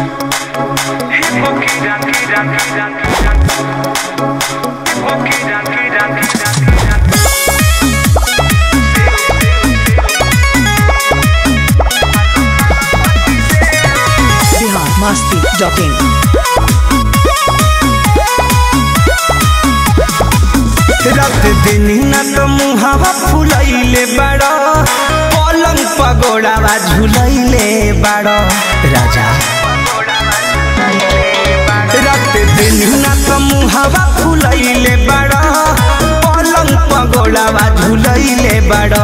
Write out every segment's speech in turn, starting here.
biharmasti.in रात दिन ना तो मुहावा फुलैले बाड़ा पलंग पगोड़ावा झुलैले बाड़ा राजा रात दिन ना तो मुहावा फुलैले बाड़ा पलंग पगोड़ावा झुलैले बाड़ा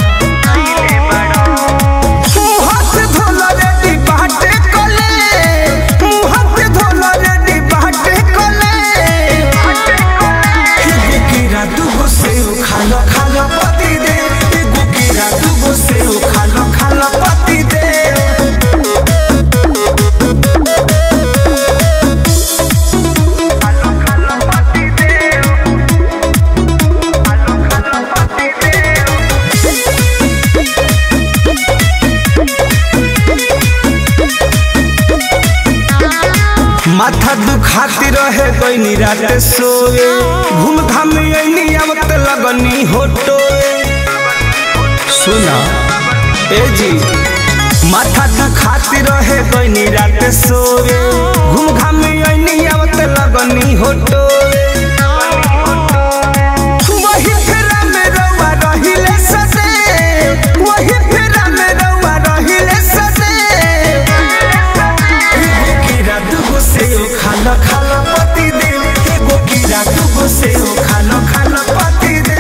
खालो खालो पति दे गुकीरा दुगो से खालो खालो पति दे खालो खालो पति दे खालो खालो पति दे माथा दुखाती रहे कोई रात सोए घूम घाम आवत लगनी होटोए सुना ए जी माथा दुखाती रहे कोई रात सोए घूम घाम आवत लगनी होटोए वही फेरा में रवा रहिले ससे वही फेरा में रवा रहिले ससे खालो खालो पति दे एगो कीड़ा दुगो से खालो खालो पति दे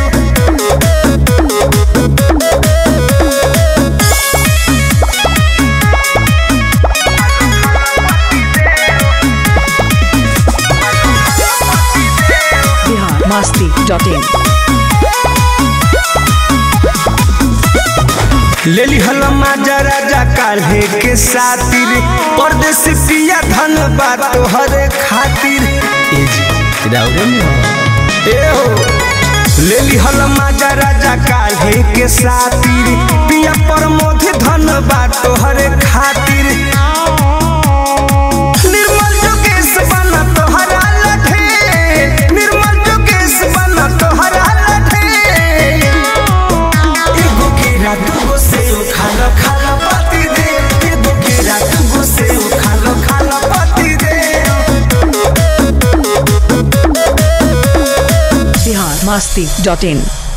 biharmasti.in लेली हलो माजा राजा काल्हे के सातिर परदेश पिया धन बात तोहरे खातिर ए हो लेली हलो माजा राजा काल्हे के सातिर पिया प्रमोद धन बात तोहरे खातिर निर्मल जोगेश बना तोहरा लठे निर्मल जोगेश बना तोहरा लठे एगो कीड़ा दुगो से खालो खालो पति दे एगो कीड़ा दुगो से खालो खालो पति दे biharmasti.in